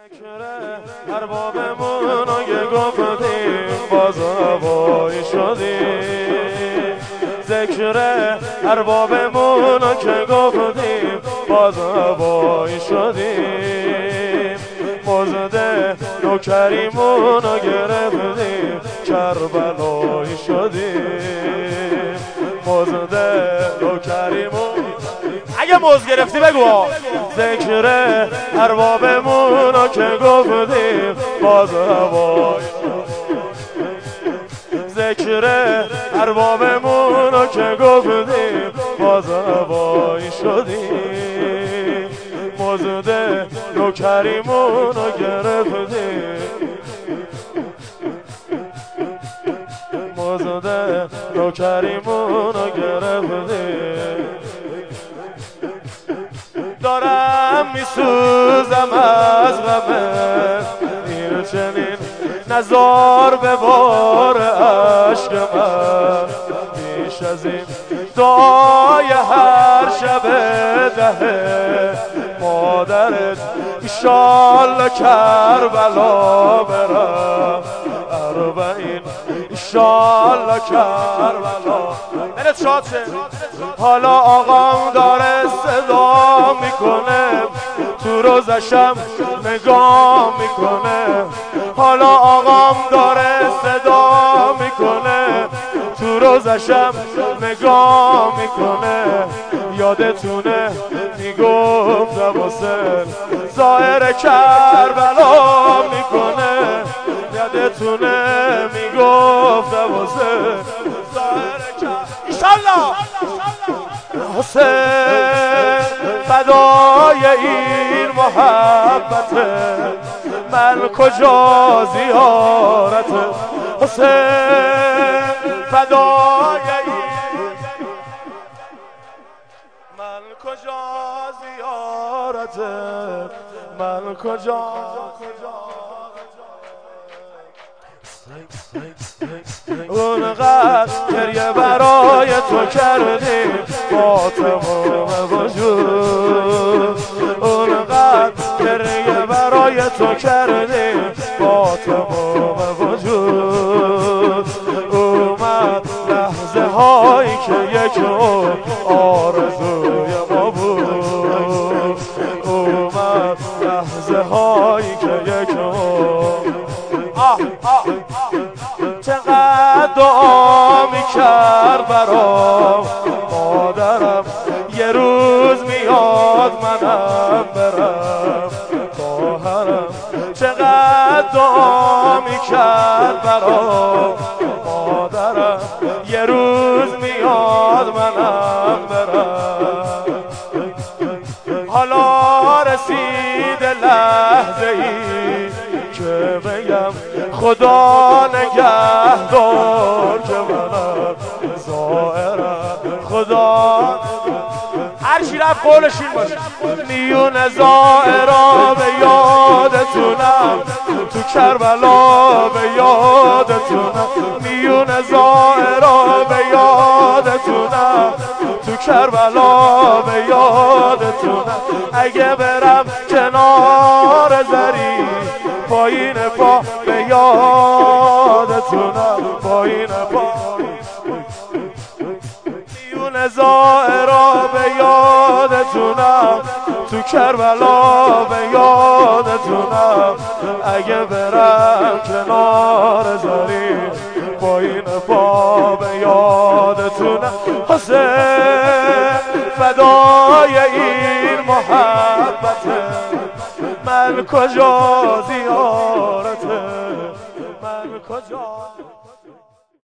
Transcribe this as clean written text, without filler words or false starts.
اربابمون رو یه گفتیم باز هوایی شدیم. ذکر اربابمون رو که گفتیم باز هوایی شدیم. مزد نوکریمون رو گرفتیم کربلایی شدیم. مزد نوکریمون اگه موز گرفتی بگو. ذکر اربابمون رو که گفتیم باز هوایی. ذکر اربابمون رو که گفتیم باز هوایی شدیم. مزد نوکریمون رو گرفتیم. مزد نوکریمون رو گرفتیم. دارم میسوزم از غمت این چنین نزار به بار عشق من. بیش از این دعای هر شب ده مادرت ایشالله کربلا برم. اربعین ایشالله کربلا دلت شاد شه. حالا آقام داره صدا میکنه تو روزشم نگاه میکنه. حالا آقام داره صدا میکنه تو روزشم نگاه میکنه. یادتونه میگفت واسه ظاهر کربلا میکنه. یادتونه میگفت واسه ظاهر کربلا ایشالله حسین فدای این محبته من کجا زیارت حسین فدای این من کجا زیارت من کجا اونقدر گریه برای تو کردیم با تمام وجود. اونقدر گریه برای تو کردیم با تمام وجود. اومد لحظه هایی که یک آرزوی ما بود. اومد لحظه هایی که یک چقدر دعا میکرد برام مادرم یه روز میاد منم برم. خواهرم چقدر دعا میکرد برام مادرم یه روز میاد منم برم. حالا رسید لحظه ای که بگم خدا نگهدار که منم زائرم. خدا هر چی رفت قولش این باشه. میون زائرا به یادتونم تو کربلا به یادتونم. میون زائرا به یادتونم تو کربلا به یادتونم. اگه برم کنار زری پایین پا به یادتونم. پایین پا میون زائرا به یادتونم تو کربلا به یادتونم. اگه برم کنار زری پایین پا به یادتونم. حسین فدای این محبته من کجا زیارته من کجا